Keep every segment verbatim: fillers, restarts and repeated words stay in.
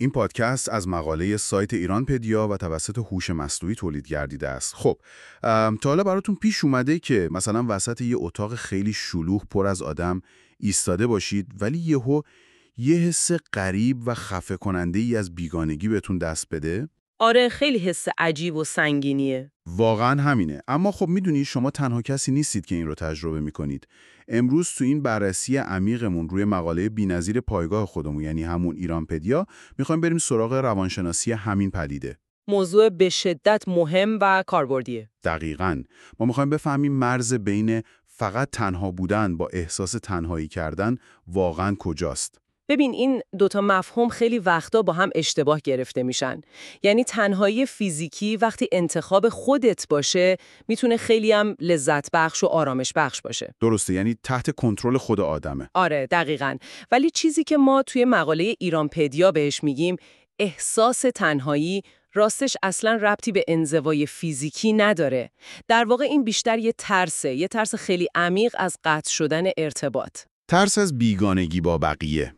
این پادکست از مقاله سایت ایران پدیا و توسط هوش مصنوعی تولید گردیده است. خب تا حالا براتون پیش اومده که مثلا وسط یه اتاق خیلی شلوغ پر از آدم ایستاده باشید ولی یهو یه حس غریب و خفه کننده ای از بیگانگی بهتون دست بده؟ آره، خیلی حس عجیب و سنگینیه. واقعا همینه. اما خب میدونی شما تنها کسی نیستید که این رو تجربه میکنید. امروز تو این بررسی عمیقمون روی مقاله بی‌نظیر پایگاه خودمون، یعنی همون ایران پدیا، میخوایم بریم سراغ روانشناسی همین پدیده. موضوع به شدت مهم و کاربردیه. دقیقاً. ما میخوایم بفهمیم مرز بین فقط تنها بودن با احساس تنهایی کردن واقعاً کجاست. ببین، این دوتا مفهوم خیلی وقتا با هم اشتباه گرفته میشن. یعنی تنهایی فیزیکی وقتی انتخاب خودت باشه میتونه خیلی هم لذت بخش و آرامش بخش باشه. درسته، یعنی تحت کنترل خود آدمه. آره دقیقاً. ولی چیزی که ما توی مقاله ایران پدیا بهش میگیم احساس تنهایی، راستش اصلا ربطی به انزوای فیزیکی نداره. در واقع این بیشتر یه ترسه، یه ترس خیلی عمیق از قطع شدن ارتباط. ترس از بیگانگی با بقیه.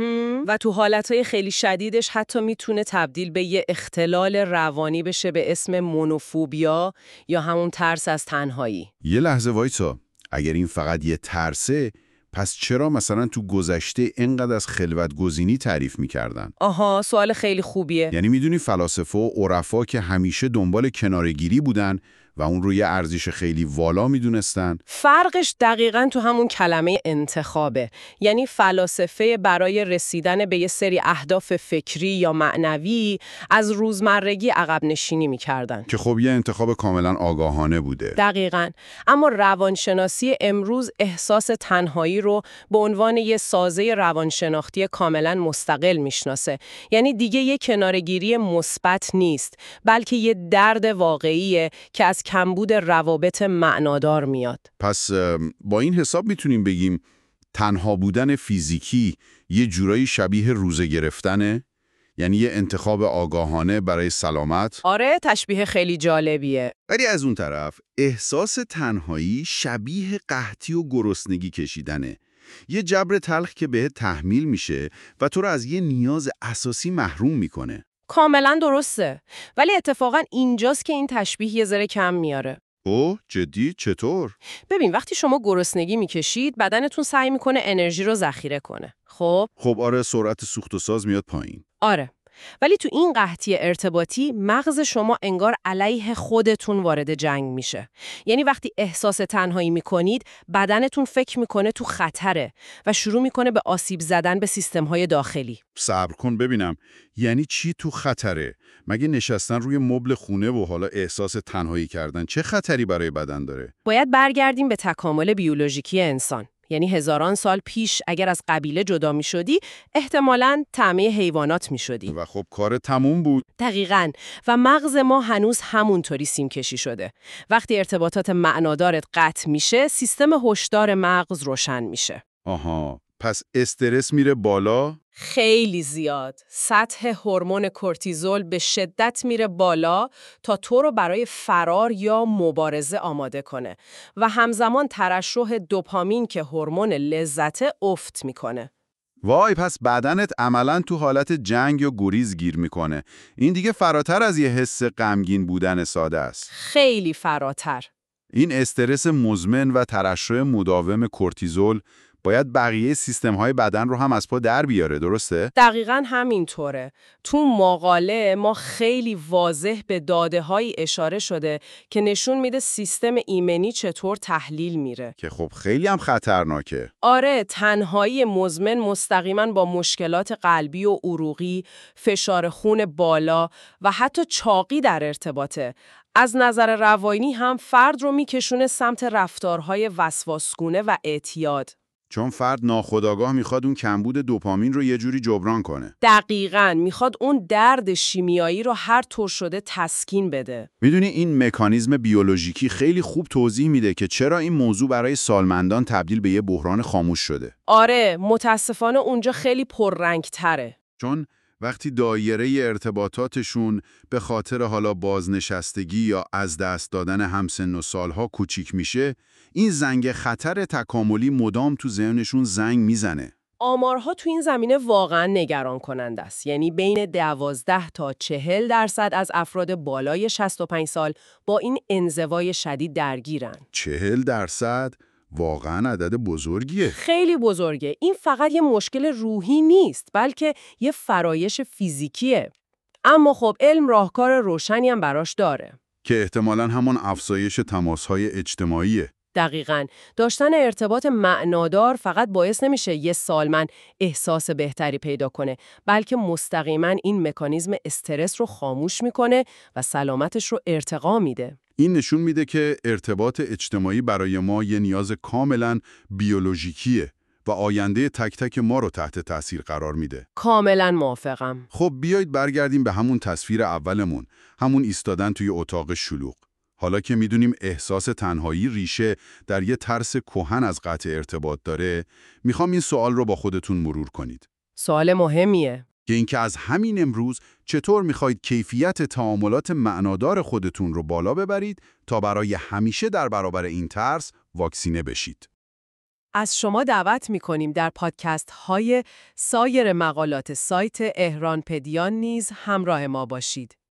و تو حالتهای خیلی شدیدش حتی میتونه تبدیل به یه اختلال روانی بشه به اسم مونوفوبیا یا همون ترس از تنهایی. یه لحظه وایسا، اگر این فقط یه ترسه، پس چرا مثلا تو گذشته اینقدر از خلوت گزینی تعریف میکردن؟ آها، سوال خیلی خوبیه. یعنی میدونی فلاسفه و عرفا که همیشه دنبال کناره‌گیری بودن و اون رو یه ارزش خیلی والا میدونستن؟ فرقش دقیقاً تو همون کلمه انتخابه. یعنی فلاسفه برای رسیدن به یه سری اهداف فکری یا معنوی از روزمرگی عقب نشینی میکردن. که خب یه انتخاب کاملا آگاهانه بوده. دقیقاً. اما روانشناسی امروز احساس تنهایی رو به عنوان یه سازه روانشناختی کاملا مستقل میشناسه. یعنی دیگه یه کناره‌گیری مثبت نیست، بلکه یه درد واقعیه که از کمبود روابط معنادار میاد. پس با این حساب میتونیم بگیم تنها بودن فیزیکی یه جورایی شبیه روزه گرفتنه؟ یعنی یه انتخاب آگاهانه برای سلامت؟ آره، تشبیه خیلی جالبیه. ولی از اون طرف احساس تنهایی شبیه قحطی و گرسنگی کشیدنه. یه جبر تلخ که بهت تحمیل میشه و تو رو از یه نیاز اساسی محروم میکنه. کاملا درسته. ولی اتفاقا اینجاست که این تشبیه یه ذره کم میاره. اوه، جدی؟ چطور؟ ببین، وقتی شما گرسنگی میکشید بدنتون سعی میکنه انرژی رو ذخیره کنه. خب خب آره، سرعت سوخت و ساز میاد پایین. آره. ولی تو این قحطی ارتباطی مغز شما انگار علیه خودتون وارد جنگ میشه. یعنی وقتی احساس تنهایی میکنید بدنتون فکر میکنه تو خطره و شروع میکنه به آسیب زدن به سیستم‌های داخلی. صبر کن ببینم، یعنی چی تو خطره؟ مگه نشستن روی مبل خونه و حالا احساس تنهایی کردن چه خطری برای بدن داره؟ باید برگردیم به تکامل بیولوژیکی انسان. یعنی هزاران سال پیش اگر از قبیله جدا می شدی احتمالاً طعمه حیوانات می شدی. و خب کار تموم بود. دقیقاً. و مغز ما هنوز همونطوری سیم کشی شده. وقتی ارتباطات معنادارت قطع میشه سیستم هشدار مغز روشن میشه. آها، پس استرس میره بالا؟ خیلی زیاد. سطح هورمون کورتیزول به شدت میره بالا تا تو رو برای فرار یا مبارزه آماده کنه و همزمان ترشح دوپامین که هورمون لذته افت میکنه. وای، پس بدنت عملاً تو حالت جنگ یا گریز گیر میکنه. این دیگه فراتر از یه حس غمگین بودن ساده است. خیلی فراتر. این استرس مزمن و ترشح مداوم کورتیزول باید بقیه سیستم‌های بدن رو هم از پا در بیاره، درسته؟ دقیقاً همینطوره. تو مقاله ما خیلی واضح به داده‌هایی اشاره شده که نشون میده سیستم ایمنی چطور تحلیل میره. که خب خیلی هم خطرناکه. آره، تنهایی مزمن مستقیماً با مشکلات قلبی و عروقی، فشار خون بالا و حتی چاقی در ارتباطه. از نظر روانی هم فرد رو میکشونه سمت رفتارهای وسواسگونه و اعتیاد. چون فرد ناخودآگاه میخواد اون کمبود دوپامین رو یه جوری جبران کنه. دقیقاً، میخواد اون درد شیمیایی رو هر طور شده تسکین بده. میدونی این مکانیزم بیولوژیکی خیلی خوب توضیح میده که چرا این موضوع برای سالمندان تبدیل به یه بحران خاموش شده. آره، متاسفانه اونجا خیلی پررنگ‌تره. چون وقتی دایره ارتباطاتشون به خاطر حالا بازنشستگی یا از دست دادن همسن و سالها کوچیک میشه، این زنگ خطر تکاملی مدام تو ذهنشون زنگ میزنه. آمارها تو این زمینه واقعا نگران کننده است. یعنی بین دوازده تا چهل درصد از افراد بالای شصت و پنج سال با این انزوای شدید درگیرن. چهل درصد؟ واقعا عدد بزرگیه. خیلی بزرگه. این فقط یه مشکل روحی نیست، بلکه یه فرایش فیزیکیه. اما خب علم راهکار روشنی هم براش داره. که احتمالاً همون افزایش تماس‌های اجتماعیه. دقیقاً. داشتن ارتباط معنادار فقط باعث نمیشه یه سالمند احساس بهتری پیدا کنه، بلکه مستقیماً این مکانیزم استرس رو خاموش میکنه و سلامتش رو ارتقا میده. این نشون میده که ارتباط اجتماعی برای ما یه نیاز کاملاً بیولوژیکیه و آینده تک تک ما رو تحت تأثیر قرار میده. کاملاً موافقم. خب بیایید برگردیم به همون تصویر اولمون، همون ایستادن توی اتاق شلوغ. حالا که میدونیم احساس تنهایی ریشه در یه ترس کهن از قطع ارتباط داره، میخوام این سوال رو با خودتون مرور کنید. سوال مهمیه. که اینکه از همین امروز چطور میخواید کیفیت تعاملات معنادار خودتون رو بالا ببرید تا برای همیشه در برابر این ترس واکسینه بشید. از شما دعوت می‌کنیم در پادکست های سایر مقالات سایت اهران پدیا نیز همراه ما باشید.